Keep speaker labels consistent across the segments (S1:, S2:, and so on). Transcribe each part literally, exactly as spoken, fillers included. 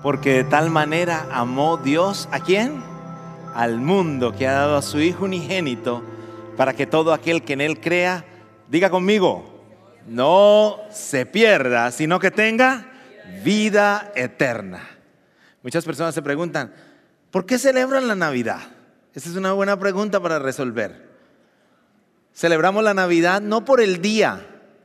S1: Porque de tal manera amó Dios, ¿a quién? Al mundo, que ha dado a su Hijo unigénito, para que todo aquel que en Él crea, diga conmigo, no se pierda, sino que tenga vida eterna. Muchas personas se preguntan, ¿por qué celebran la Navidad? Esa es una buena pregunta para resolver. Celebramos la Navidad no por el día,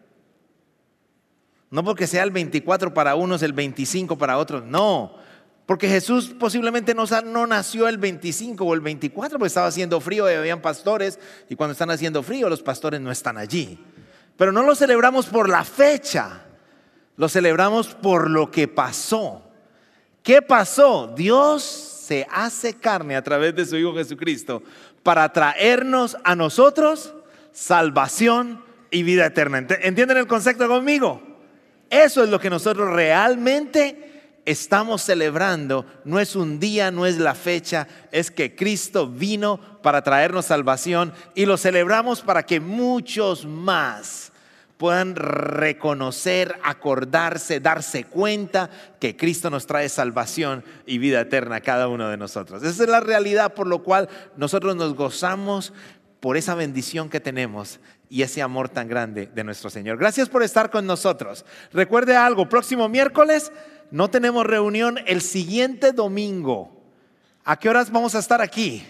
S1: no porque sea el veinticuatro para unos, el veinticinco para otros, no. Porque Jesús posiblemente no, no nació el veinticinco o el veinticuatro, porque estaba haciendo frío y habían pastores, y cuando están haciendo frío los pastores no están allí. Pero no lo celebramos por la fecha, lo celebramos por lo que pasó. ¿Qué pasó? Dios se hace carne a través de su Hijo Jesucristo para traernos a nosotros salvación y vida eterna. ¿Entienden el concepto conmigo? Eso es lo que nosotros realmente estamos celebrando. No es un día, no es la fecha, es que Cristo vino para traernos salvación y lo celebramos para que muchos más puedan reconocer, acordarse, darse cuenta que Cristo nos trae salvación y vida eterna a cada uno de nosotros. Esa es la realidad por lo cual nosotros nos gozamos por esa bendición que tenemos y ese amor tan grande de nuestro Señor. Gracias por estar con nosotros. Recuerde algo, próximo miércoles no tenemos reunión, el siguiente domingo. ¿A qué horas vamos a estar aquí?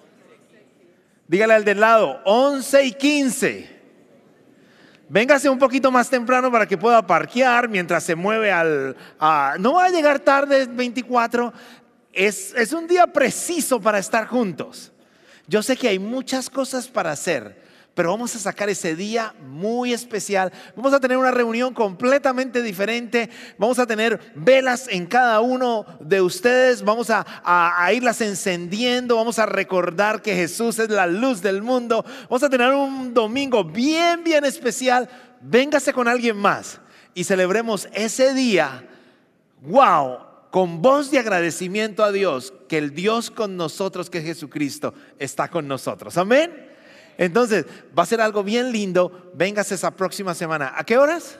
S1: Dígale al del lado, once y quince. Véngase un poquito más temprano para que pueda parquear mientras se mueve al... A, no va a llegar tarde, veinticuatro. Es, es un día preciso para estar juntos. Yo sé que hay muchas cosas para hacer, pero vamos a sacar ese día muy especial. Vamos a tener una reunión completamente diferente. Vamos a tener velas en cada uno de ustedes. Vamos a, a, a irlas encendiendo. Vamos a recordar que Jesús es la luz del mundo. Vamos a tener un domingo bien, bien especial. Véngase con alguien más y celebremos ese día. ¡Wow! Con voz de agradecimiento a Dios, que el Dios con nosotros, que es Jesucristo, está con nosotros. Amén. Entonces va a ser algo bien lindo. Véngase esa próxima semana. ¿A qué horas?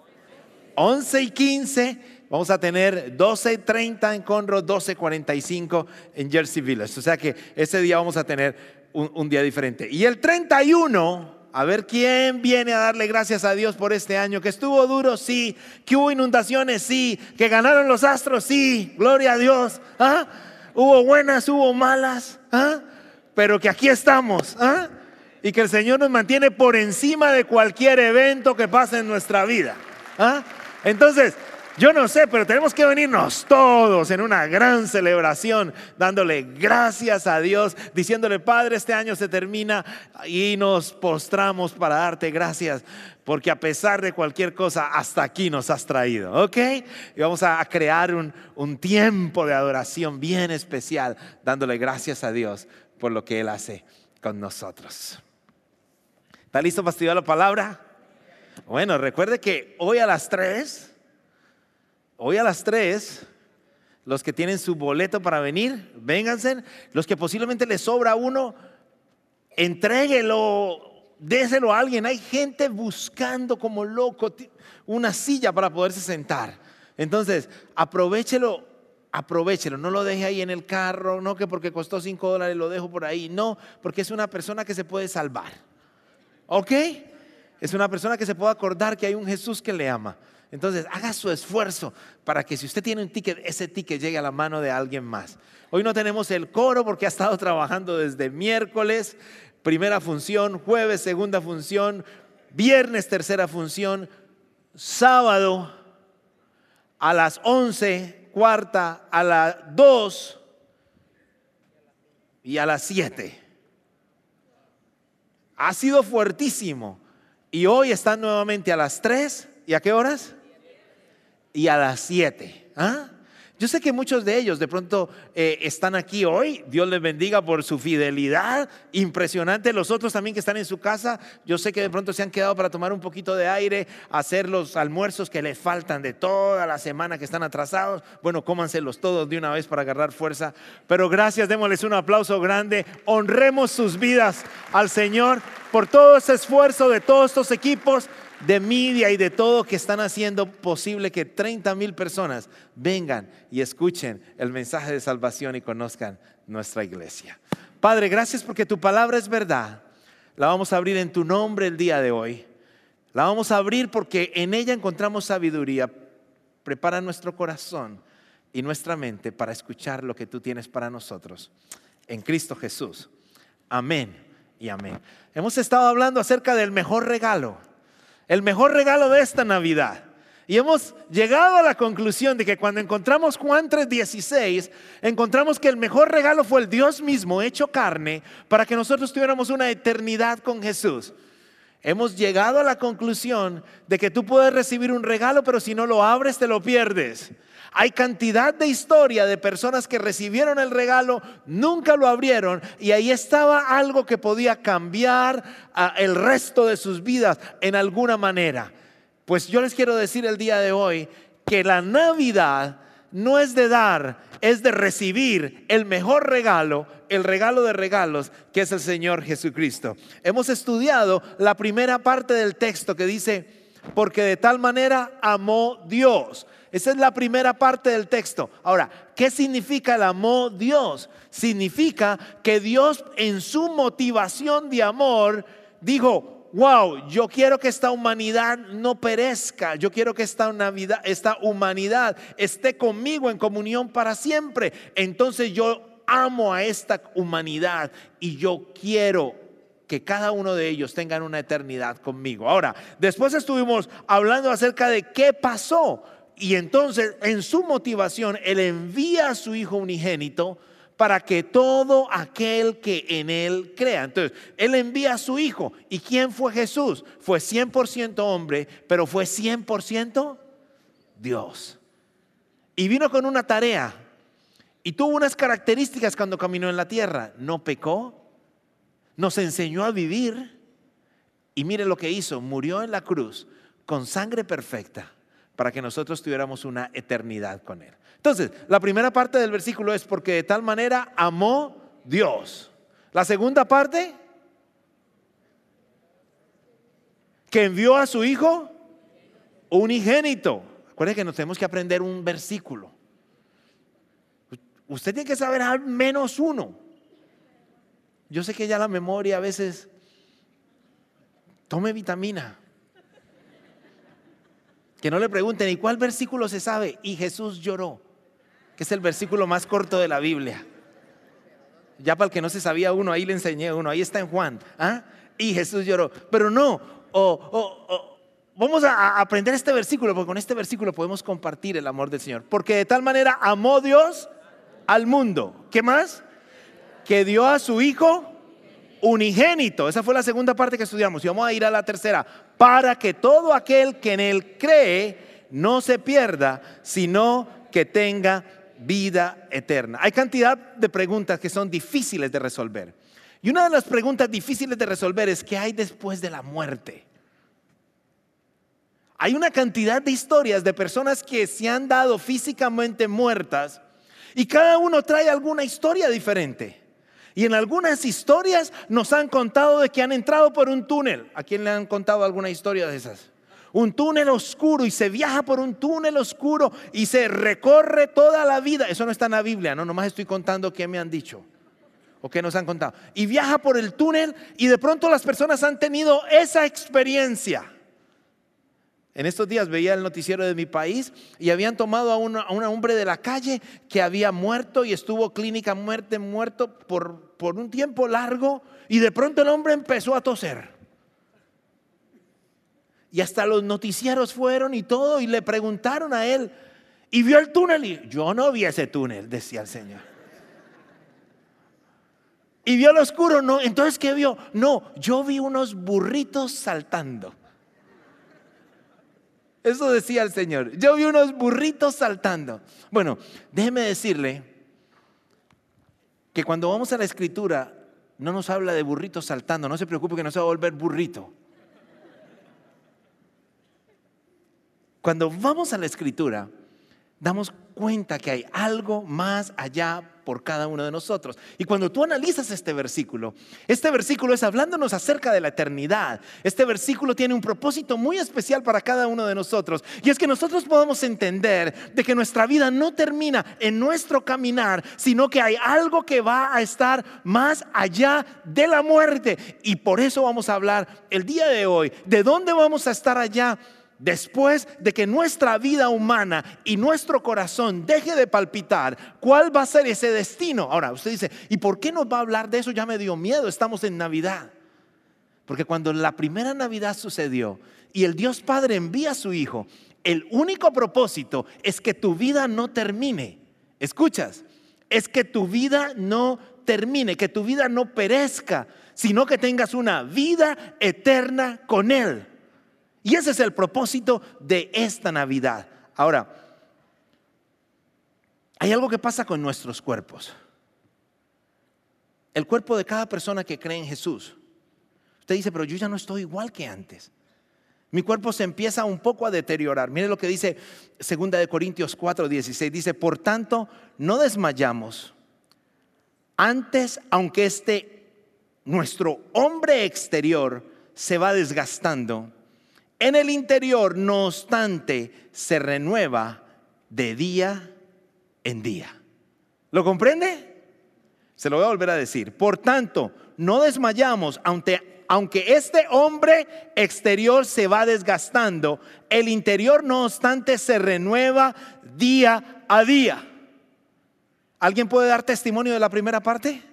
S1: once y quince. Vamos a tener doce y treinta en Conroe, doce y cuarenta y cinco en Jersey Village. O sea que ese día vamos a tener un, un día diferente. Y el treinta y uno, a ver quién viene a darle gracias a Dios por este año. Que estuvo duro, sí. Que hubo inundaciones, sí. Que ganaron los Astros, sí. Gloria a Dios. ¿Ah? Hubo buenas, hubo malas. ¿Ah? Pero que aquí estamos. ¿Ah? Y que el Señor nos mantiene por encima de cualquier evento que pase en nuestra vida. ¿Ah? Entonces, yo no sé, pero tenemos que venirnos todos en una gran celebración, dándole gracias a Dios, diciéndole: Padre, este año se termina y nos postramos para darte gracias, porque a pesar de cualquier cosa, hasta aquí nos has traído, ¿ok? Y vamos a crear un, un tiempo de adoración bien especial, dándole gracias a Dios por lo que Él hace con nosotros. ¿Está listo para estudiar la palabra? Bueno, recuerde que hoy a las tres... Hoy a las tres, los que tienen su boleto para venir, vénganse. Los que posiblemente les sobra uno, entréguelo, déselo a alguien. Hay gente buscando como loco una silla para poderse sentar. Entonces, aprovéchelo, aprovéchelo. No lo deje ahí en el carro, no que porque costó cinco dólares lo dejo por ahí. No, porque es una persona que se puede salvar. ¿Ok? Es una persona que se puede acordar que hay un Jesús que le ama. Entonces, haga su esfuerzo para que si usted tiene un ticket, ese ticket llegue a la mano de alguien más. Hoy no tenemos el coro porque ha estado trabajando desde miércoles, primera función, jueves, segunda función, viernes, tercera función, sábado a las once, cuarta, a las dos y a las siete. Ha sido fuertísimo. Y hoy están nuevamente a las tres. ¿Y a qué horas? Y a las siete. ¿Ah? Yo sé que muchos de ellos de pronto eh, están aquí hoy. Dios les bendiga por su fidelidad impresionante. Los otros también que están en su casa, yo sé que de pronto se han quedado para tomar un poquito de aire, hacer los almuerzos que les faltan de toda la semana, que están atrasados. Bueno, cómanselos todos de una vez para agarrar fuerza. Pero gracias, démosles un aplauso grande. Honremos sus vidas al Señor por todo ese esfuerzo de todos estos equipos. de media y de todo que están haciendo posible que treinta mil personas vengan y escuchen el mensaje de salvación y conozcan nuestra iglesia. Padre, gracias porque tu palabra es verdad. La vamos a abrir en tu nombre el día de hoy. La vamos a abrir porque en ella encontramos sabiduría. Prepara nuestro corazón y nuestra mente para escuchar lo que tú tienes para nosotros. En Cristo Jesús. Amén y amén. Hemos estado hablando acerca del mejor regalo. El mejor regalo de esta Navidad. Y hemos llegado a la conclusión de que cuando encontramos Juan tres dieciséis, encontramos que el mejor regalo fue el Dios mismo hecho carne para que nosotros tuviéramos una eternidad con Jesús. Hemos llegado a la conclusión de que tú puedes recibir un regalo, pero si no lo abres te lo pierdes. Hay cantidad de historia de personas que recibieron el regalo, nunca lo abrieron y ahí estaba algo que podía cambiar uh, el resto de sus vidas en alguna manera. Pues yo les quiero decir el día de hoy que la Navidad no es de dar, es de recibir el mejor regalo, el regalo de regalos que es el Señor Jesucristo. Hemos estudiado la primera parte del texto que dice, porque de tal manera amó Dios. Esa es la primera parte del texto. Ahora, ¿qué significa el amó Dios? Significa que Dios en su motivación de amor dijo, wow, yo quiero que esta humanidad no perezca. Yo quiero que esta, Navidad, esta humanidad esté conmigo en comunión para siempre. Entonces yo amo a esta humanidad y yo quiero que cada uno de ellos tengan una eternidad conmigo. Ahora, después estuvimos hablando acerca de qué pasó. Y entonces en su motivación Él envía a su Hijo unigénito para que todo aquel que en Él crea. Entonces Él envía a su Hijo. ¿Y quién fue Jesús? Fue cien por ciento hombre, pero fue cien por ciento Dios. Y vino con una tarea y tuvo unas características cuando caminó en la tierra. No pecó, nos enseñó a vivir y mire lo que hizo, murió en la cruz con sangre perfecta para que nosotros tuviéramos una eternidad con Él. Entonces, la primera parte del versículo es porque de tal manera amó Dios. La segunda parte, que envió a su Hijo unigénito. Acuérdense que nos tenemos que aprender un versículo. Usted tiene que saber al menos uno. Yo sé que ya la memoria a veces, tome vitamina. Que no le pregunten, ¿y cuál versículo se sabe? Y Jesús lloró, que es el versículo más corto de la Biblia. Ya para el que no se sabía uno, ahí le enseñé uno, ahí está en Juan. ¿Ah? Y Jesús lloró. Pero no, oh, oh, oh, vamos a aprender este versículo, porque con este versículo podemos compartir el amor del Señor. Porque de tal manera amó Dios al mundo. ¿Qué más? Que dio a su Hijo unigénito. Esa fue la segunda parte que estudiamos y vamos a ir a la tercera. Para que todo aquel que en Él cree no se pierda, sino que tenga vida eterna. Hay cantidad de preguntas que son difíciles de resolver. Y una de las preguntas difíciles de resolver es ¿qué hay después de la muerte? Hay una cantidad de historias de personas que se han dado físicamente muertas y cada uno trae alguna historia diferente. Y en algunas historias nos han contado de que han entrado por un túnel. ¿A quién le han contado alguna historia de esas? Un túnel oscuro y se viaja por un túnel oscuro y se recorre toda la vida. Eso no está en la Biblia, no, nomás estoy contando qué me han dicho o qué nos han contado. Y viaja por el túnel y de pronto las personas han tenido esa experiencia. En estos días veía el noticiero de mi país y habían tomado a, una, a un hombre de la calle que había muerto y estuvo clínica muerte, muerto por, por un tiempo largo y de pronto el hombre empezó a toser. Y hasta los noticieros fueron y todo y le preguntaron a él y vio el túnel y yo no vi ese túnel, decía el Señor. Y vio lo oscuro, no, entonces ¿qué vio? No, yo vi unos burritos saltando. Eso decía el Señor. Yo vi unos burritos saltando. Bueno, déjeme decirle que cuando vamos a la Escritura no nos habla de burritos saltando. No se preocupe que no se va a volver burrito. Cuando vamos a la Escritura damos cuenta que hay algo más allá por cada uno de nosotros. Y cuando tú analizas este versículo, este versículo es hablándonos acerca de la eternidad. Este versículo tiene un propósito muy especial para cada uno de nosotros, y es que nosotros podamos entender de que nuestra vida no termina en nuestro caminar, sino que hay algo que va a estar más allá de la muerte. Y por eso vamos a hablar el día de hoy de dónde vamos a estar allá después de que nuestra vida humana y nuestro corazón deje de palpitar. ¿Cuál va a ser ese destino? Ahora usted dice, ¿y por qué nos va a hablar de eso? Ya me dio miedo, estamos en Navidad. Porque cuando la primera Navidad sucedió y el Dios Padre envía a su Hijo, el único propósito es que tu vida no termine. ¿Escuchas? Es que tu vida no termine, que tu vida no perezca, sino que tengas una vida eterna con Él. Y ese es el propósito de esta Navidad. Ahora, hay algo que pasa con nuestros cuerpos. El cuerpo de cada persona que cree en Jesús. Usted dice, pero yo ya no estoy igual que antes. Mi cuerpo se empieza un poco a deteriorar. Mire lo que dice segunda de Corintios cuatro dieciséis. Dice, por tanto, no desmayamos. Antes, aunque este nuestro hombre exterior se va desgastando, en el interior, no obstante, se renueva de día en día. ¿Lo comprende? Se lo voy a volver a decir. Por tanto, no desmayamos, aunque, aunque este hombre exterior se va desgastando, el interior, no obstante, se renueva día a día. ¿Alguien puede dar testimonio de la primera parte?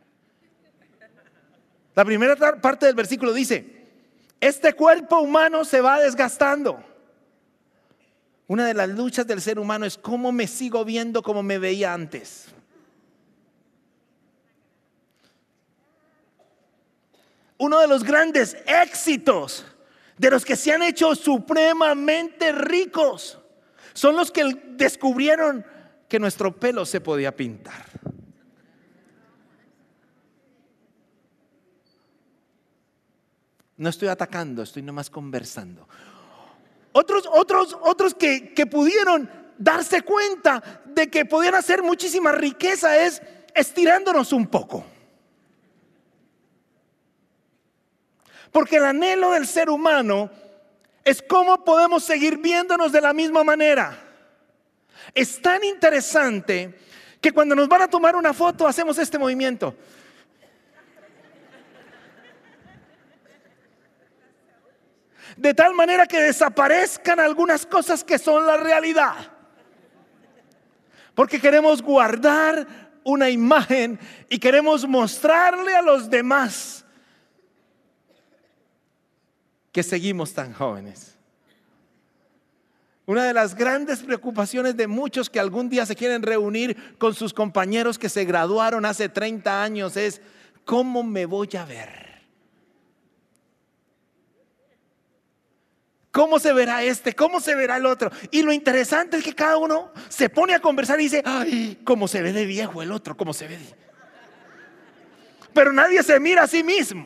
S1: La primera parte del versículo dice, este cuerpo humano se va desgastando. Una de las luchas del ser humano es cómo me sigo viendo como me veía antes. Uno de los grandes éxitos de los que se han hecho supremamente ricos son los que descubrieron que nuestro pelo se podía pintar. No estoy atacando, estoy nomás conversando. Otros, otros, otros que, que pudieron darse cuenta de que podían hacer muchísima riqueza es estirándonos un poco. Porque el anhelo del ser humano es cómo podemos seguir viéndonos de la misma manera. Es tan interesante que cuando nos van a tomar una foto hacemos este movimiento. De tal manera que desaparezcan algunas cosas que son la realidad. Porque queremos guardar una imagen y queremos mostrarle a los demás que seguimos tan jóvenes. Una de las grandes preocupaciones de muchos que algún día se quieren reunir con sus compañeros que se graduaron hace treinta años es, ¿cómo me voy a ver? ¿Cómo se verá este? ¿Cómo se verá el otro? Y lo interesante es que cada uno se pone a conversar y dice, ay, cómo se ve de viejo el otro, cómo se ve de... Pero nadie se mira a sí mismo.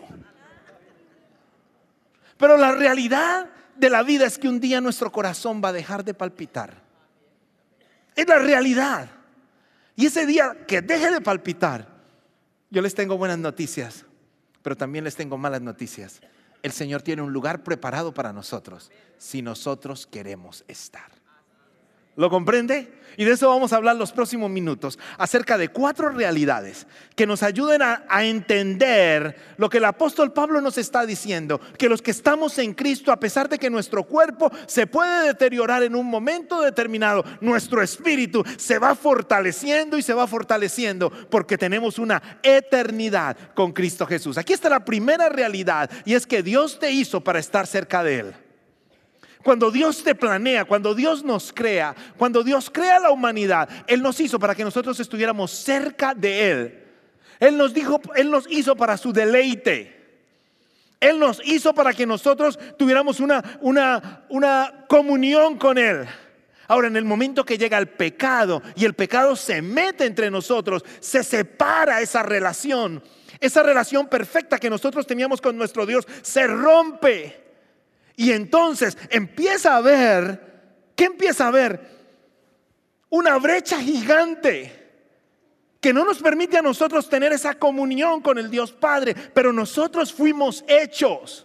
S1: Pero la realidad de la vida es que un día nuestro corazón va a dejar de palpitar. Es la realidad. Y ese día que deje de palpitar, yo les tengo buenas noticias, pero también les tengo malas noticias. El Señor tiene un lugar preparado para nosotros, si nosotros queremos estar. ¿Lo comprende? Y de eso vamos a hablar los próximos minutos, acerca de cuatro realidades que nos ayuden a, a entender lo que el apóstol Pablo nos está diciendo, que los que estamos en Cristo, a pesar de que nuestro cuerpo se puede deteriorar en un momento determinado, nuestro espíritu se va fortaleciendo y se va fortaleciendo porque tenemos una eternidad con Cristo Jesús. Aquí está la primera realidad, y es que Dios te hizo para estar cerca de Él. Cuando Dios te planea, cuando Dios nos crea, cuando Dios crea la humanidad, Él nos hizo para que nosotros estuviéramos cerca de Él. Él nos dijo, Él nos hizo para su deleite. Él nos hizo para que nosotros tuviéramos una, una, una comunión con Él. Ahora, en el momento que llega el pecado y el pecado se mete entre nosotros, se separa esa relación. Esa relación perfecta que nosotros teníamos con nuestro Dios se rompe. Y entonces empieza a ver, ¿qué empieza a ver?
S2: una brecha gigante que no nos permite a nosotros tener esa comunión con el Dios Padre, pero nosotros fuimos hechos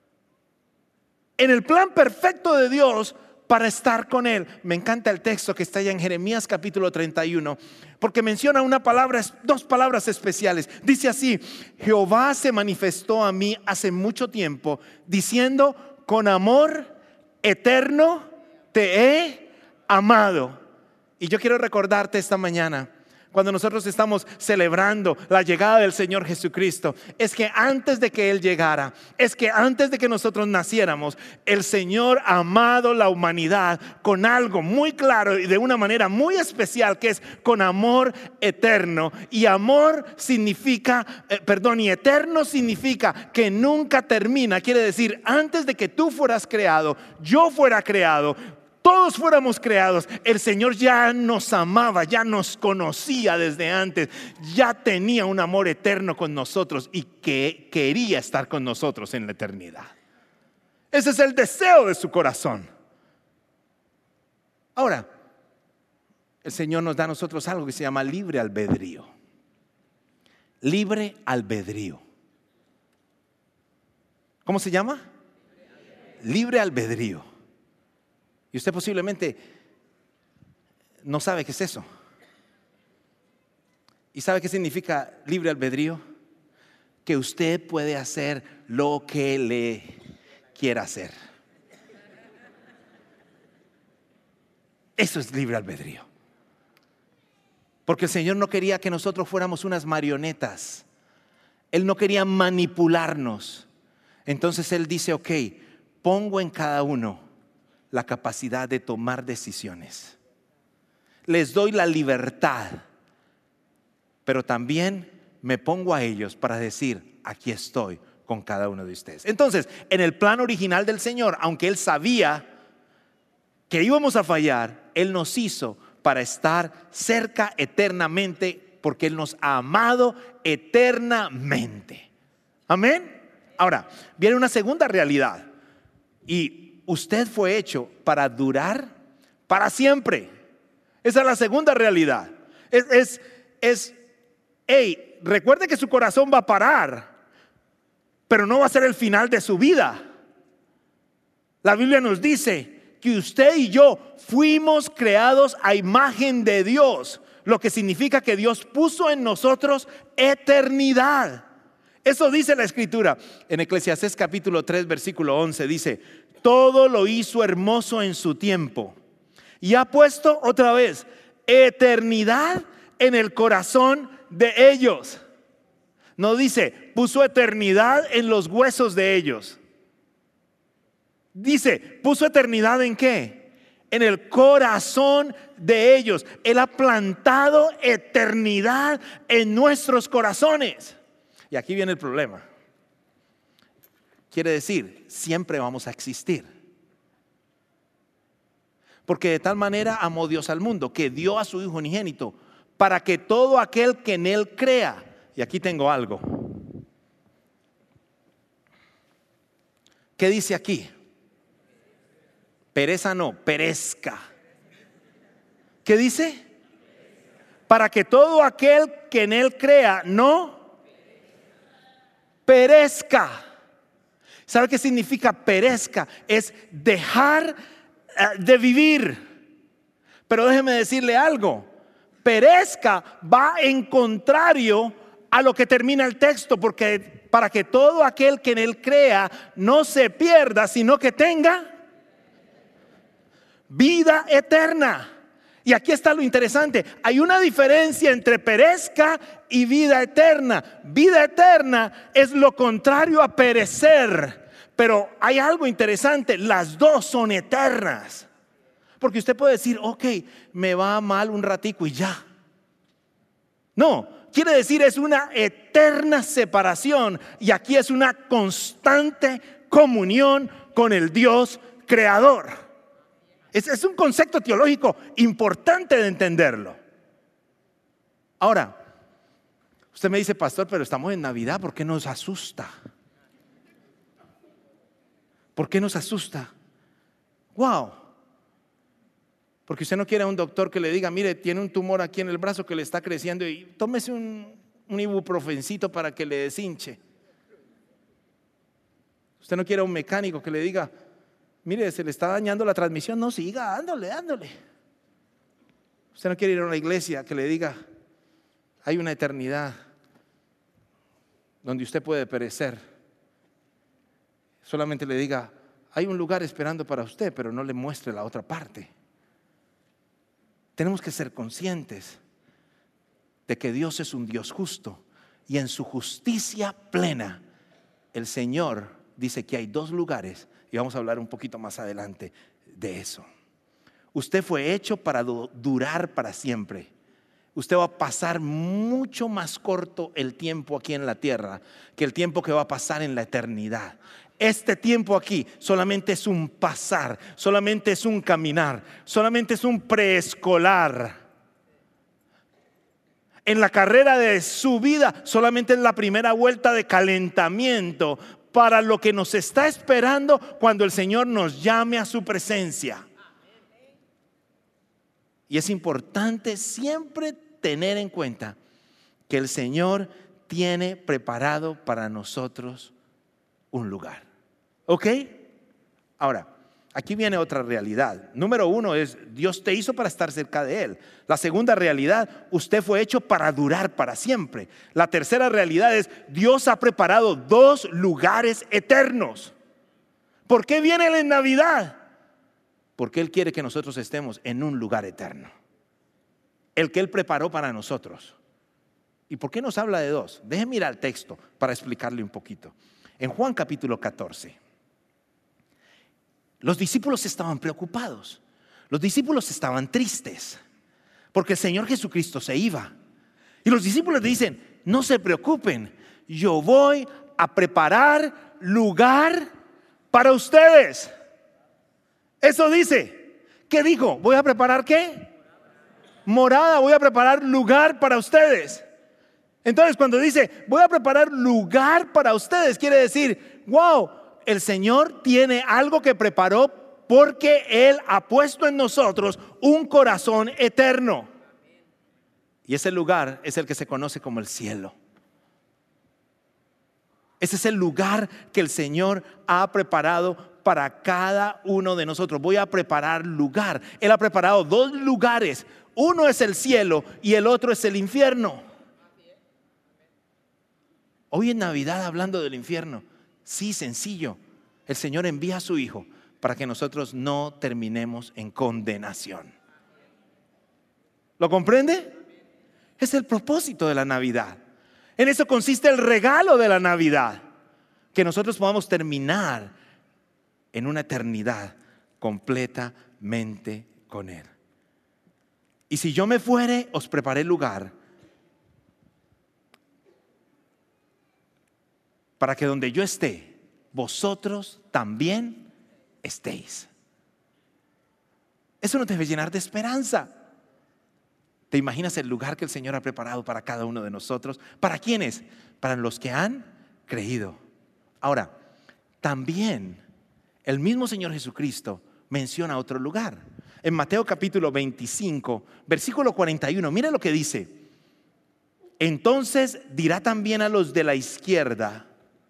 S2: en el plan perfecto de Dios para estar con Él. Me encanta el texto que está allá en Jeremías capítulo treinta y uno, porque menciona una palabra, dos palabras especiales. Dice así: Jehová se manifestó a mí hace mucho tiempo, diciendo, con amor eterno te he amado. Y yo quiero recordarte esta mañana, cuando nosotros estamos celebrando la llegada del Señor Jesucristo, es que antes de que Él llegara, es que antes de que nosotros naciéramos, el Señor ha amado la humanidad con algo muy claro y de una manera muy especial, que es con amor eterno. Y amor significa, eh, perdón, y eterno significa que nunca termina. Quiere decir, antes de que tú fueras creado, yo fuera creado, todos fuéramos creados, el Señor ya nos amaba, ya nos conocía desde antes, ya tenía un amor eterno con nosotros y que quería estar con nosotros en la eternidad. Ese es el deseo de su corazón. Ahora, el Señor nos da a nosotros algo que se llama libre albedrío. Libre albedrío. ¿Cómo se llama? Libre albedrío. Y usted posiblemente no sabe qué es eso. ¿Y sabe qué significa libre albedrío? Que usted puede hacer lo que le quiera hacer. Eso es libre albedrío. Porque el Señor no quería que nosotros fuéramos unas marionetas. Él no quería manipularnos. Entonces Él dice, ok, pongo en cada uno la capacidad de tomar decisiones. Les doy la libertad, pero también me pongo a ellos para decir, aquí estoy con cada uno de ustedes. Entonces, en el plan original del Señor, aunque Él sabía que íbamos a fallar, Él nos hizo para estar cerca eternamente, porque Él nos ha amado eternamente. Amén. Ahora, viene una segunda realidad, y usted fue hecho para durar para siempre. Esa es la segunda realidad. Es, es, es hey, recuerde que su corazón va a parar, pero no va a ser el final de su vida. La Biblia nos dice que usted y yo fuimos creados a imagen de Dios, lo que significa que Dios puso en nosotros eternidad. Eso dice la Escritura. En Eclesiastés capítulo tres versículo once dice: todo lo hizo hermoso en su tiempo, y ha puesto otra vez eternidad en el corazón de ellos. No dice, puso eternidad en los huesos de ellos. Dice, puso eternidad ¿en qué? En el corazón de ellos. Él ha plantado eternidad en nuestros corazones. Y aquí viene el problema. Quiere decir, siempre vamos a existir. Porque de tal manera amó Dios al mundo, que dio a su Hijo unigénito, para que todo aquel que en Él crea. Y aquí tengo algo. ¿Qué dice aquí? Pereza no, perezca. ¿Qué dice? Para que todo aquel que en Él crea no perezca. ¿Sabe qué significa perezca? Es dejar uh, de vivir. Pero déjeme decirle algo. Perezca va en contrario a lo que termina el texto, porque para que todo aquel que en Él crea no se pierda, sino que tenga vida eterna. Y aquí está lo interesante. Hay una diferencia entre perezca y vida eterna. Vida eterna es lo contrario a perecer. Pero hay algo interesante. Las dos son eternas. Porque usted puede decir, ok, me va mal un ratico y ya. No, quiere decir es una eterna separación. Y aquí es una constante comunión con el Dios creador. Es, es un concepto teológico importante de entenderlo. Ahora, usted me dice, pastor, pero estamos en Navidad, ¿por qué nos asusta? ¿Por qué nos asusta? Wow. Porque usted no quiere a un doctor que le diga, mire, tiene un tumor aquí en el brazo que le está creciendo y tómese un, un ibuprofencito para que le deshinche. Usted no quiere a un mecánico que le diga, mire, se le está dañando la transmisión. No, siga, dándole, dándole. Usted no quiere ir a una iglesia que le diga, hay una eternidad donde usted puede perecer. Solamente le diga, hay un lugar esperando para usted, pero no le muestre la otra parte. Tenemos que ser conscientes de que Dios es un Dios justo y en su justicia plena, el Señor dice que hay dos lugares y vamos a hablar un poquito más adelante de eso. Usted fue hecho para durar para siempre. Usted va a pasar mucho más corto el tiempo aquí en la tierra que el tiempo que va a pasar en la eternidad. Este tiempo aquí solamente es un pasar, solamente es un caminar, solamente es un preescolar. En la carrera de su vida solamente es la primera vuelta de calentamiento para lo que nos está esperando cuando el Señor nos llame a su presencia. Y es importante siempre tener en cuenta que el Señor tiene preparado para nosotros un lugar. ¿Ok? Ahora, aquí viene otra realidad. Número uno es, Dios te hizo para estar cerca de Él. La segunda realidad, usted fue hecho para durar para siempre. La tercera realidad es, Dios ha preparado dos lugares eternos. ¿Por qué viene Él en Navidad? Porque Él quiere que nosotros estemos en un lugar eterno. El que Él preparó para nosotros. ¿Y por qué nos habla de dos? Déjenme mirar el texto para explicarle un poquito. En Juan capítulo catorce, los discípulos estaban preocupados. Los discípulos estaban tristes porque el Señor Jesucristo se iba. Y los discípulos dicen, no se preocupen, yo voy a preparar lugar para ustedes. Eso dice. ¿Qué dijo? ¿Voy a preparar qué? Morada, voy a preparar lugar para ustedes. Entonces cuando dice, voy a preparar lugar para ustedes, quiere decir, wow, el Señor tiene algo que preparó porque Él ha puesto en nosotros un corazón eterno. Y ese lugar es el que se conoce como el cielo. Ese es el lugar que el Señor ha preparado para cada uno de nosotros. Voy a preparar lugar. Él ha preparado dos lugares. Uno es el cielo y el otro es el infierno. Hoy en Navidad, hablando del infierno, sí, sencillo. El Señor envía a su Hijo para que nosotros no terminemos en condenación. ¿Lo comprende? Es el propósito de la Navidad. En eso consiste el regalo de la Navidad. Que nosotros podamos terminar en una eternidad completamente con Él. Y si yo me fuere, os preparé lugar para que donde yo esté, vosotros también estéis. Eso nos debe llenar de esperanza. ¿Te imaginas el lugar que el Señor ha preparado para cada uno de nosotros? ¿Para quiénes? Para los que han creído. Ahora, también el mismo Señor Jesucristo menciona otro lugar. En Mateo capítulo veinticinco, versículo cuarenta y uno, mira lo que dice. Entonces dirá también a los de la izquierda,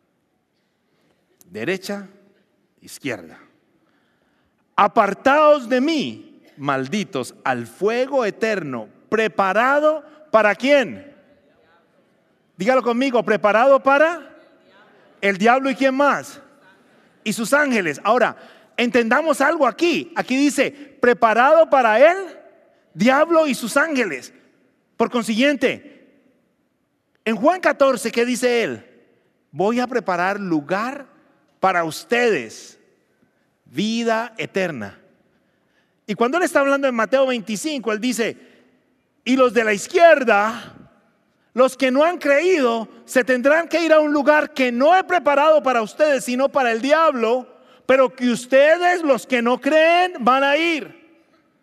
S2: derecha, izquierda, apartaos de mí, malditos, al fuego eterno, preparado para ¿quién? Dígalo conmigo, preparado para el diablo y quién más, y sus ángeles. Ahora, entendamos algo aquí. Aquí dice, preparado para él, diablo y sus ángeles. Por consiguiente, en Juan catorce, ¿qué dice él? Voy a preparar lugar para ustedes, vida eterna. Y cuando él está hablando en Mateo veinticinco, él dice, y los de la izquierda, los que no han creído, se tendrán que ir a un lugar que no he preparado para ustedes, sino para el diablo, pero que ustedes, los que no creen, van a ir.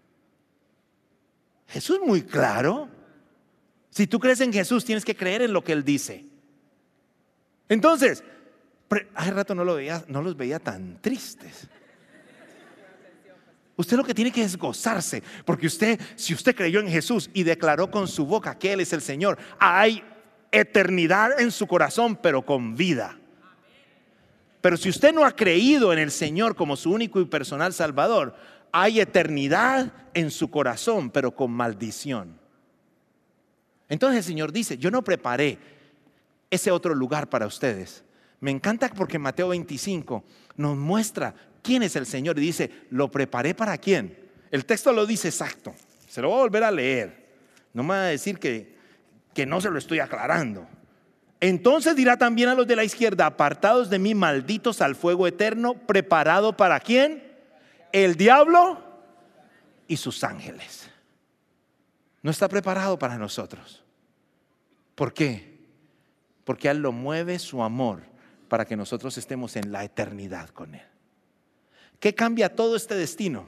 S2: Jesús es muy claro. Si tú crees en Jesús, tienes que creer en lo que Él dice. Entonces, hace rato no, lo veía, no los veía tan tristes. Usted lo que tiene que es gozarse, porque usted, si usted creyó en Jesús y declaró con su boca que Él es el Señor, hay eternidad en su corazón, pero con vida. Pero si usted no ha creído en el Señor como su único y personal Salvador, hay eternidad en su corazón, pero con maldición. Entonces el Señor dice, yo no preparé ese otro lugar para ustedes. Me encanta porque Mateo veinticinco nos muestra quién es el Señor y dice, ¿lo preparé para quién? El texto lo dice exacto, se lo voy a volver a leer. No me va a decir que, que no se lo estoy aclarando. Entonces dirá también a los de la izquierda, apartados de mí, malditos, al fuego eterno, preparado para quién? El diablo y sus ángeles. No está preparado para nosotros. ¿Por qué? Porque a Él lo mueve su amor para que nosotros estemos en la eternidad con Él. ¿Qué cambia todo este destino?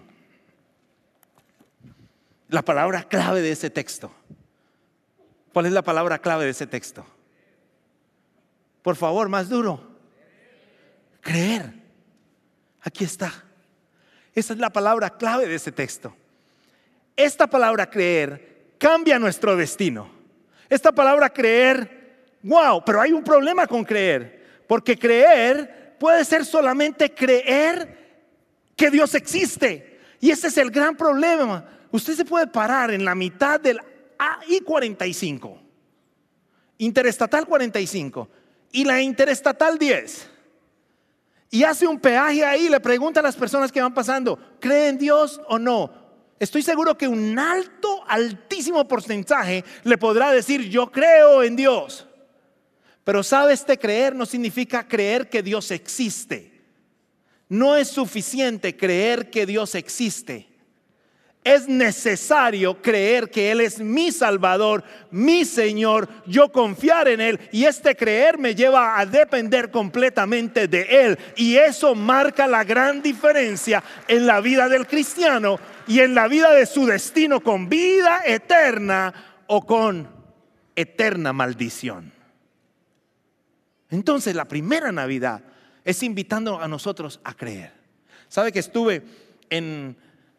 S2: La palabra clave de ese texto. ¿Cuál es la palabra clave de ese texto? Por favor, más duro. Creer. Aquí está. Esa es la palabra clave de ese texto. Esta palabra creer cambia nuestro destino. Esta palabra creer, wow, pero hay un problema con creer. Porque creer puede ser solamente creer que Dios existe. Y ese es el gran problema. Usted se puede parar en la mitad del I cuarenta y cinco, Interestatal cuarenta y cinco y la Interestatal diez, y hace un peaje ahí y le pregunta a las personas que van pasando, ¿creen en Dios o no? Estoy seguro que un alto, altísimo porcentaje le podrá decir, yo creo en Dios. Pero sabe, este creer no significa creer que Dios existe. No es suficiente creer que Dios existe. Es necesario creer que Él es mi Salvador, mi Señor, yo confiar en Él, y este creer me lleva a depender completamente de Él, y eso marca la gran diferencia en la vida del cristiano y en la vida de su destino, con vida eterna o con eterna maldición. Entonces la primera Navidad es invitando a nosotros a creer. ¿Sabe que estuve en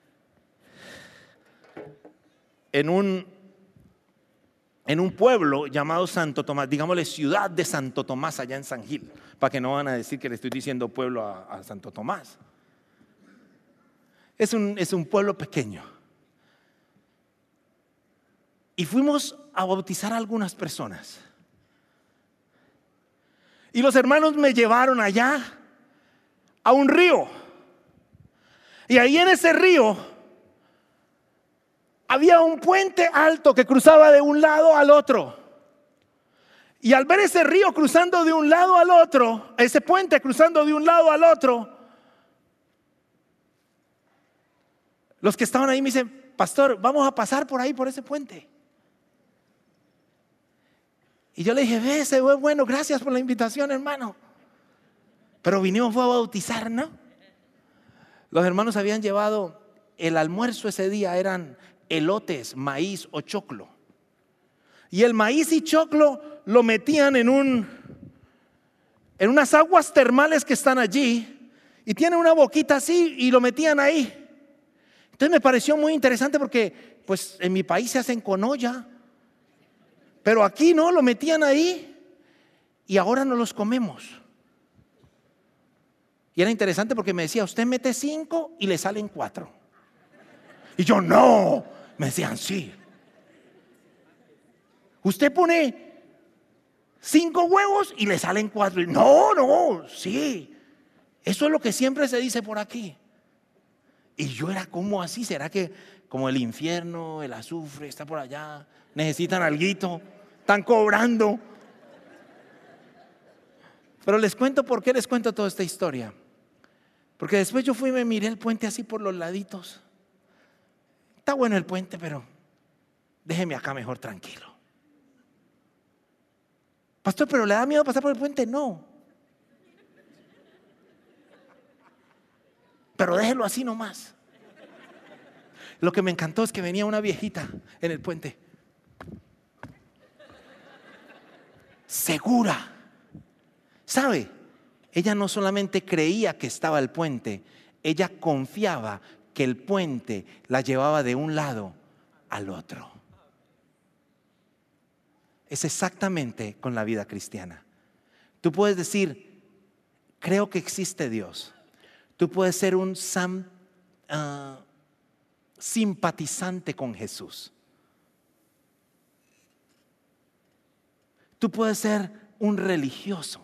S2: En un, en un pueblo llamado Santo Tomás, digámosle ciudad de Santo Tomás, allá en San Gil, para que no van a decir que le estoy diciendo pueblo a, a Santo Tomás. Es un, es un pueblo pequeño. Y fuimos a bautizar a algunas personas. Y los hermanos me llevaron allá a un río. Y ahí en ese río había un puente alto que cruzaba de un lado al otro. Y al ver ese río cruzando de un lado al otro, ese puente cruzando de un lado al otro, los que estaban ahí me dicen, pastor, vamos a pasar por ahí, por ese puente. Y yo le dije, ve, ese fue bueno, gracias por la invitación, hermano. Pero vinimos fue a bautizar, ¿no? Los hermanos habían llevado el almuerzo ese día, eran elotes, maíz o choclo. Y el maíz y choclo lo metían en un en unas aguas termales que están allí, y tiene una boquita así, y lo metían ahí. Entonces me pareció muy interesante porque pues en mi país se hacen con olla, pero aquí no, lo metían ahí y ahora no los comemos. Y era interesante porque me decía, usted mete cinco y le salen cuatro. Y yo, no. Me decían, sí. Usted pone cinco huevos y le salen cuatro. No, no, sí. Eso es lo que siempre se dice por aquí. Y yo era como así, ¿será que como el infierno, el azufre está por allá? Necesitan alguito, están cobrando. Pero les cuento por qué les cuento toda esta historia. Porque después yo fui y me miré el puente así por los laditos. Está bueno el puente, pero déjeme acá mejor tranquilo. Pastor, ¿pero le da miedo pasar por el puente? No. Pero déjelo así nomás. Lo que me encantó es que venía una viejita en el puente. Segura. ¿Sabe? Ella no solamente creía que estaba el puente, ella confiaba que que el puente la llevaba de un lado al otro. Es exactamente con la vida cristiana. Tú puedes decir, creo que existe Dios. Tú puedes ser un sam, uh, simpatizante con Jesús. Tú puedes ser un religioso.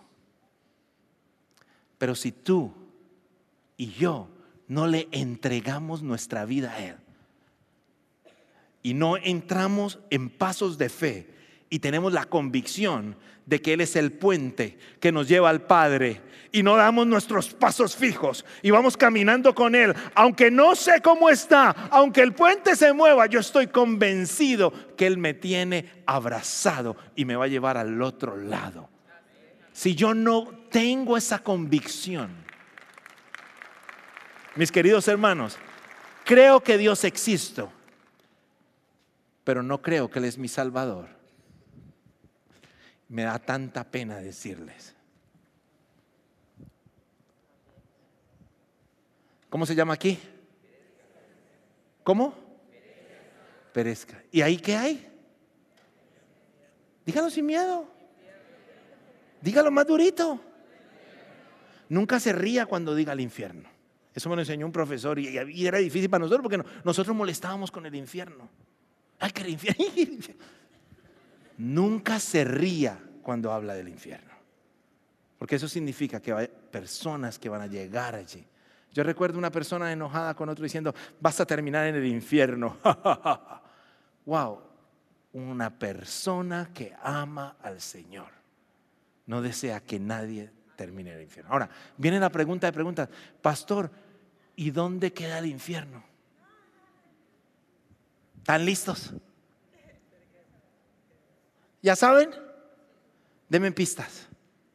S2: Pero si tú y yo no le entregamos nuestra vida a Él y no entramos en pasos de fe y tenemos la convicción de que Él es el puente que nos lleva al Padre, y no damos nuestros pasos fijos y vamos caminando con Él, aunque no sé cómo está, aunque el puente se mueva, yo estoy convencido que Él me tiene abrazado y me va a llevar al otro lado. Si yo no tengo esa convicción, mis queridos hermanos, creo que Dios existe, pero no creo que Él es mi Salvador. Me da tanta pena decirles. ¿Cómo se llama aquí? ¿Cómo? Perezca. ¿Y ahí qué hay? Dígalo sin miedo. Dígalo más durito. Nunca se ría cuando diga el infierno. Eso me lo enseñó un profesor y, y era difícil para nosotros porque no, nosotros molestábamos con el infierno. Ay, que el infierno. Nunca se ría cuando habla del infierno, porque eso significa que hay personas que van a llegar allí. Yo recuerdo una persona enojada con otro diciendo, vas a terminar en el infierno. Wow, una persona que ama al Señor no desea que nadie termine en el infierno. Ahora, viene la pregunta de preguntas, pastor, ¿y dónde queda el infierno? ¿Están listos? ¿Ya saben? Denme pistas.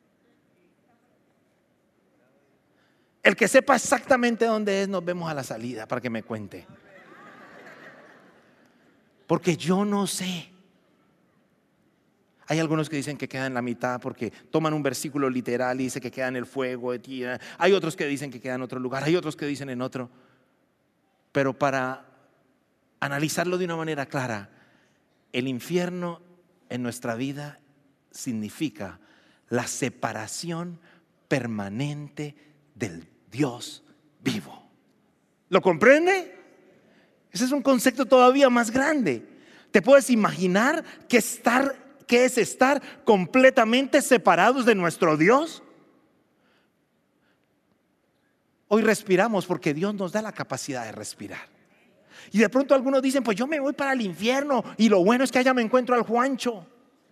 S2: El que sepa exactamente dónde es, nos vemos a la salida para que me cuente. Porque yo no sé. Hay algunos que dicen que queda en la mitad porque toman un versículo literal y dice que queda en el fuego. Hay otros que dicen que queda en otro lugar. Hay otros que dicen en otro. Pero para analizarlo de una manera clara, el infierno en nuestra vida significa la separación permanente del Dios vivo. ¿Lo comprende? Ese es un concepto todavía más grande. ¿Te puedes imaginar que estar, que es estar completamente separados de nuestro Dios? Hoy respiramos porque Dios nos da la capacidad de respirar. Y de pronto algunos dicen, pues yo me voy para el infierno y lo bueno es que allá me encuentro al Juancho.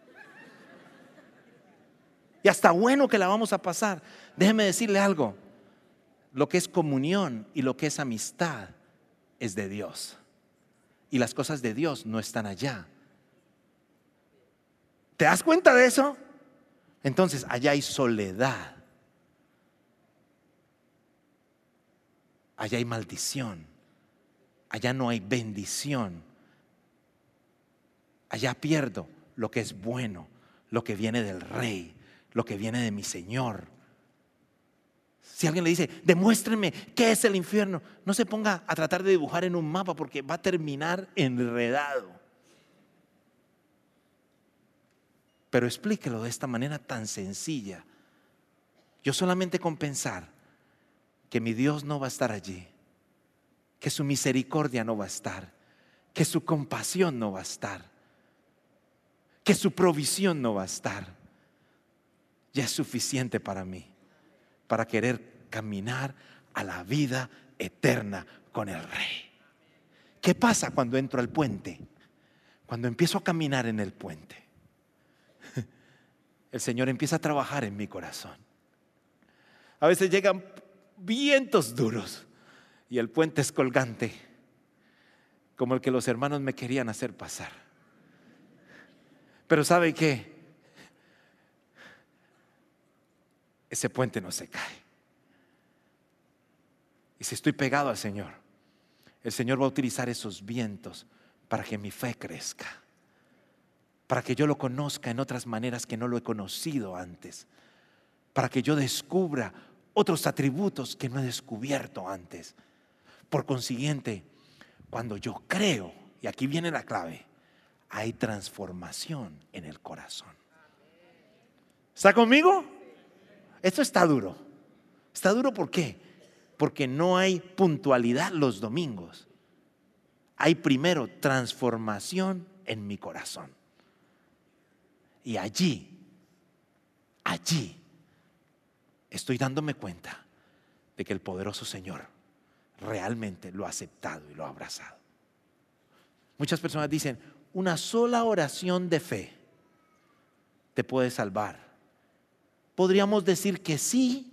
S2: Y hasta bueno que la vamos a pasar. Déjeme decirle algo. Lo que es comunión y lo que es amistad es de Dios. Y las cosas de Dios no están allá. ¿Te das cuenta de eso? Entonces allá hay soledad. Allá hay maldición. Allá no hay bendición. Allá pierdo lo que es bueno, lo que viene del Rey, lo que viene de mi Señor. Si alguien le dice, demuéstreme qué es el infierno, no se ponga a tratar de dibujar en un mapa porque va a terminar enredado. Pero explíquelo de esta manera tan sencilla. Yo solamente con pensar que mi Dios no va a estar allí, que su misericordia no va a estar, que su compasión no va a estar, que su provisión no va a estar, ya es suficiente para mí, para querer caminar a la vida eterna con el Rey. ¿Qué pasa cuando entro al puente? Cuando empiezo a caminar en el puente, el Señor empieza a trabajar en mi corazón. A veces llegan vientos duros y el puente es colgante, como el que los hermanos me querían hacer pasar. Pero ¿sabe qué? Ese puente no se cae. Y si estoy pegado al Señor, el Señor va a utilizar esos vientos para que mi fe crezca, para que yo lo conozca en otras maneras que no lo he conocido antes, para que yo descubra otros atributos que no he descubierto antes, Por consiguiente, cuando yo creo, y aquí viene la clave, hay transformación en el corazón. ¿Está conmigo? Esto está duro. Está duro, ¿por qué? Porque no hay puntualidad los domingos. Hay primero transformación en mi corazón. Y allí, allí, estoy dándome cuenta de que el poderoso Señor realmente lo ha aceptado y lo ha abrazado. Muchas personas dicen, una sola oración de fe te puede salvar. Podríamos decir que sí,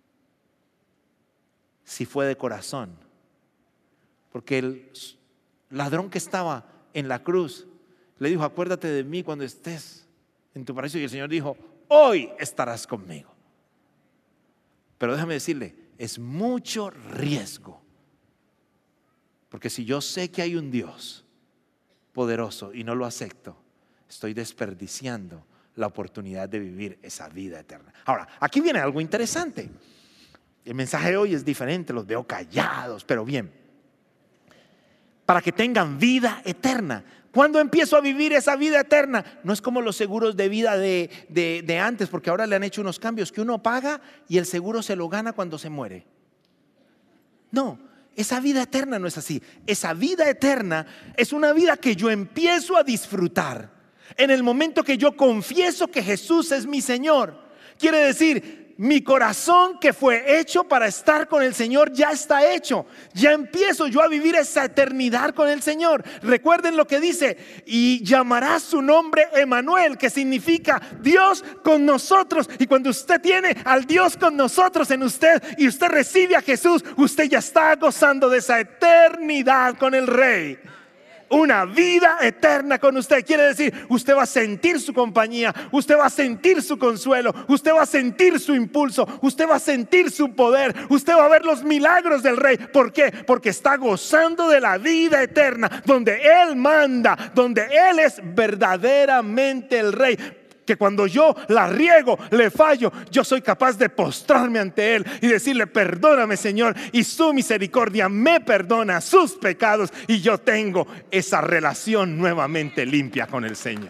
S2: si fue de corazón. Porque el ladrón que estaba en la cruz le dijo, acuérdate de mí cuando estés en tu paraíso. Y el Señor dijo, hoy estarás conmigo. Pero déjame decirle, es mucho riesgo. Porque si yo sé que hay un Dios poderoso y no lo acepto, estoy desperdiciando la oportunidad de vivir esa vida eterna. Ahora, aquí viene algo interesante. El mensaje de hoy es diferente, los veo callados, pero bien. Para que tengan vida eterna. ¿Cuándo empiezo a vivir esa vida eterna? No es como los seguros de vida de, de, de antes, porque ahora le han hecho unos cambios que uno paga y el seguro se lo gana cuando se muere. No, esa vida eterna no es así. Esa vida eterna es una vida que yo empiezo a disfrutar en el momento que yo confieso que Jesús es mi Señor. Quiere decir, mi corazón que fue hecho para estar con el Señor ya está hecho. Ya empiezo yo a vivir esa eternidad con el Señor. Recuerden lo que dice, y llamará su nombre Emanuel, que significa Dios con nosotros. Y cuando usted tiene al Dios con nosotros en usted y usted recibe a Jesús, usted ya está gozando de esa eternidad con el Rey. Una vida eterna con usted. Quiere decir, usted va a sentir su compañía, usted va a sentir su consuelo, usted va a sentir su impulso, usted va a sentir su poder, usted va a ver los milagros del Rey. ¿Por qué? Porque está gozando de la vida eterna, donde Él manda, donde Él es verdaderamente el Rey. Que cuando yo la riego, le fallo, yo soy capaz de postrarme ante Él y decirle, perdóname, Señor, y su misericordia me perdona sus pecados, y yo tengo esa relación nuevamente limpia con el Señor.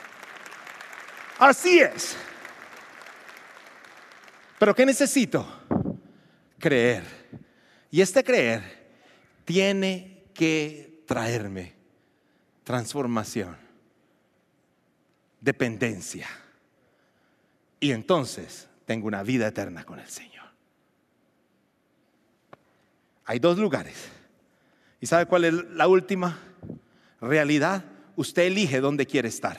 S2: Así es. Pero ¿qué necesito? Creer. Y este creer tiene que traerme transformación, dependencia, y entonces tengo una vida eterna con el Señor. Hay dos lugares. ¿Y sabe cuál es la última realidad? Usted elige dónde quiere estar.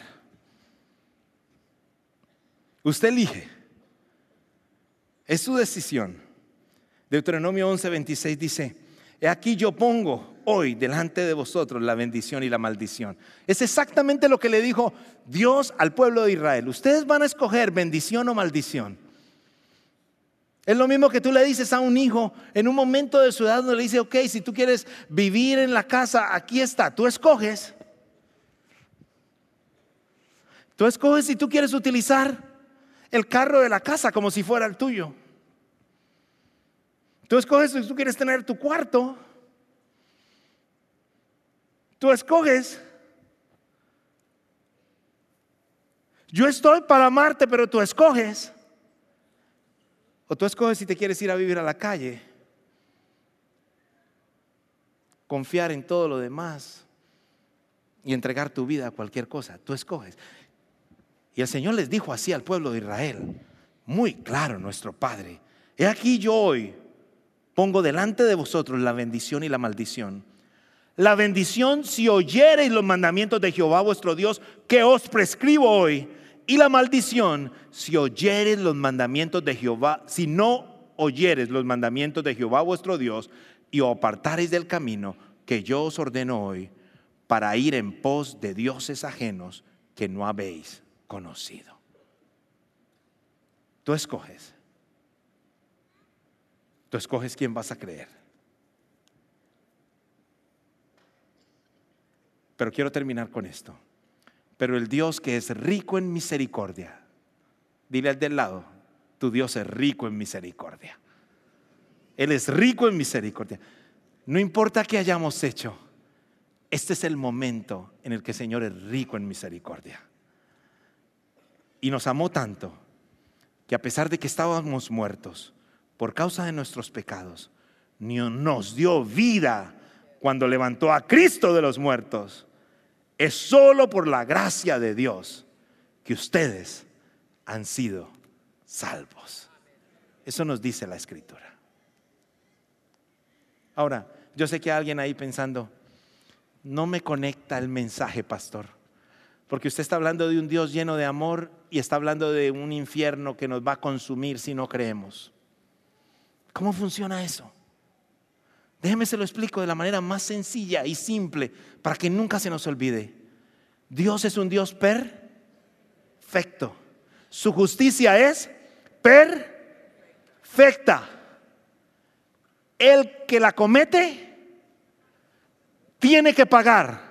S2: Usted elige. Es su decisión. Deuteronomio once veintiséis dice, he aquí yo pongo hoy delante de vosotros la bendición y la maldición. Es exactamente lo que le dijo Dios al pueblo de Israel. Ustedes van a escoger bendición o maldición. Es lo mismo que tú le dices a un hijo en un momento de su edad donde le dice, ok, si tú quieres vivir en la casa, aquí está, tú escoges. Tú escoges si tú quieres utilizar el carro de la casa como si fuera el tuyo. Tú escoges si tú quieres tener tu cuarto. Tú escoges. Yo estoy para amarte, pero tú escoges. O tú escoges si te quieres ir a vivir a la calle, confiar en todo lo demás y entregar tu vida a cualquier cosa. Tú escoges. Y el Señor les dijo así al pueblo de Israel, muy claro, nuestro Padre: he aquí yo hoy pongo delante de vosotros la bendición y la maldición. La bendición, si oyereis los mandamientos de Jehová vuestro Dios, que os prescribo hoy. Y la maldición, si oyereis los mandamientos de Jehová, si no oyereis los mandamientos de Jehová vuestro Dios, y os apartareis del camino que yo os ordeno hoy, para ir en pos de dioses ajenos que no habéis conocido. Tú escoges. Tú escoges quién vas a creer. Pero quiero terminar con esto. Pero el Dios que es rico en misericordia, dile al del lado, tu Dios es rico en misericordia. Él es rico en misericordia. No importa qué hayamos hecho, este es el momento en el que el Señor es rico en misericordia. Y nos amó tanto que a pesar de que estábamos muertos por causa de nuestros pecados, nos dio vida cuando levantó a Cristo de los muertos. Es solo por la gracia de Dios que ustedes han sido salvos. Eso nos dice la Escritura. Ahora, yo sé que hay alguien ahí pensando, no me conecta el mensaje, pastor, porque usted está hablando de un Dios lleno de amor y está hablando de un infierno que nos va a consumir si no creemos. ¿Cómo funciona eso? Déjeme se lo explico de la manera más sencilla y simple para que nunca se nos olvide. Dios es un Dios perfecto. Su justicia es perfecta. El que la comete tiene que pagar.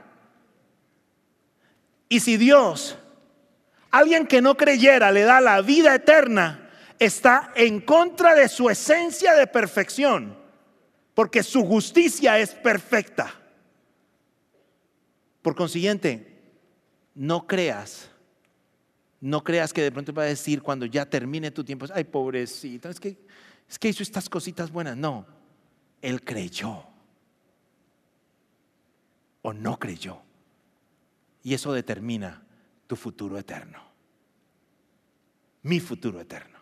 S2: Y si Dios, alguien que no creyera, le da la vida eterna, está en contra de su esencia de perfección, porque su justicia es perfecta. Por consiguiente, no creas, no creas que de pronto va a decir cuando ya termine tu tiempo, ay, pobrecito, es que, es que hizo estas cositas buenas. No, él creyó o no creyó, y eso determina tu futuro eterno, mi futuro eterno.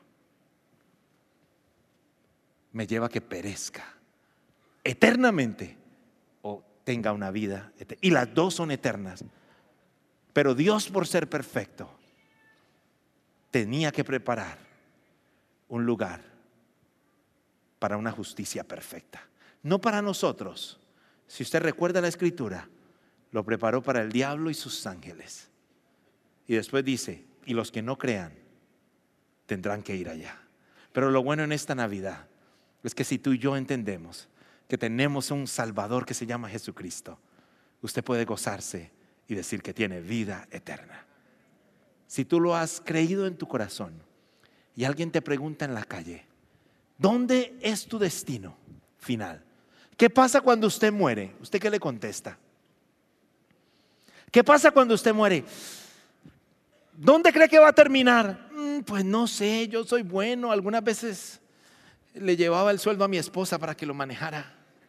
S2: Me lleva a que perezca eternamente o tenga una vida eterna. Y las dos son eternas. Pero Dios, por ser perfecto, tenía que preparar un lugar para una justicia perfecta. No para nosotros. Si usted recuerda la Escritura, lo preparó para el diablo y sus ángeles. Y después dice, y los que no crean tendrán que ir allá. Pero lo bueno en esta Navidad es que si tú y yo entendemos que tenemos un Salvador que se llama Jesucristo, usted puede gozarse y decir que tiene vida eterna. Si tú lo has creído en tu corazón y alguien te pregunta en la calle, ¿dónde es tu destino final? ¿Qué pasa cuando usted muere? ¿Usted qué le contesta? ¿Qué pasa cuando usted muere? ¿Dónde cree que va a terminar? Mm, pues no sé, yo soy bueno. Algunas veces le llevaba el sueldo a mi esposa para que lo manejara.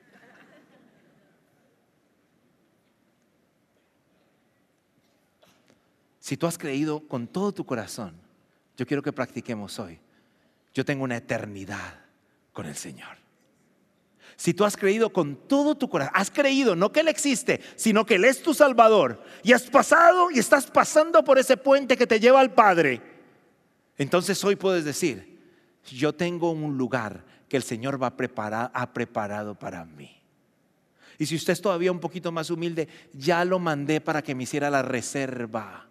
S2: Si tú has creído con todo tu corazón, yo quiero que practiquemos hoy. Yo tengo una eternidad con el Señor. Si tú has creído con todo tu corazón, has creído no que Él existe, sino que Él es tu Salvador, y has pasado y estás pasando por ese puente que te lleva al Padre, entonces hoy puedes decir, yo tengo un lugar que el Señor va a preparar, ha preparado para mí. Y si usted es todavía un poquito más humilde, ya lo mandé para que me hiciera la reserva.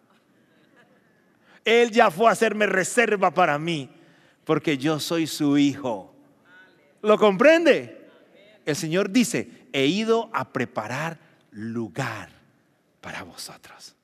S2: Él ya fue a hacerme reserva para mí, porque yo soy su hijo. ¿Lo comprende? El Señor dice, he ido a preparar lugar para vosotros.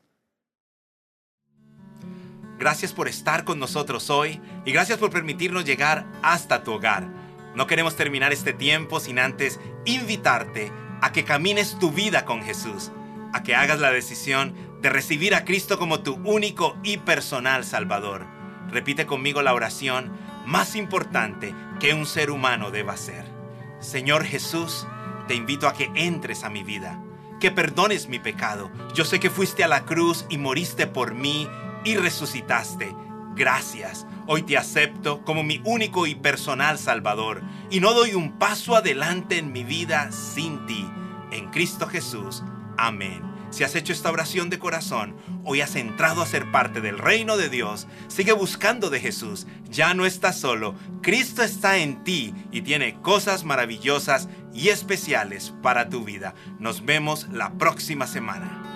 S1: Gracias por estar con nosotros hoy y gracias por permitirnos llegar hasta tu hogar. No queremos terminar este tiempo sin antes invitarte a que camines tu vida con Jesús, a que hagas la decisión de recibir a Cristo como tu único y personal Salvador. Repite conmigo la oración más importante que un ser humano deba hacer. Señor Jesús, te invito a que entres a mi vida, que perdones mi pecado. Yo sé que fuiste a la cruz y moriste por mí y resucitaste. Gracias. Hoy te acepto como mi único y personal Salvador y no doy un paso adelante en mi vida sin ti. En Cristo Jesús. Amén. Si has hecho esta oración de corazón, hoy has entrado a ser parte del reino de Dios. Sigue buscando de Jesús. Ya no estás solo. Cristo está en ti y tiene cosas maravillosas y especiales para tu vida. Nos vemos la próxima semana.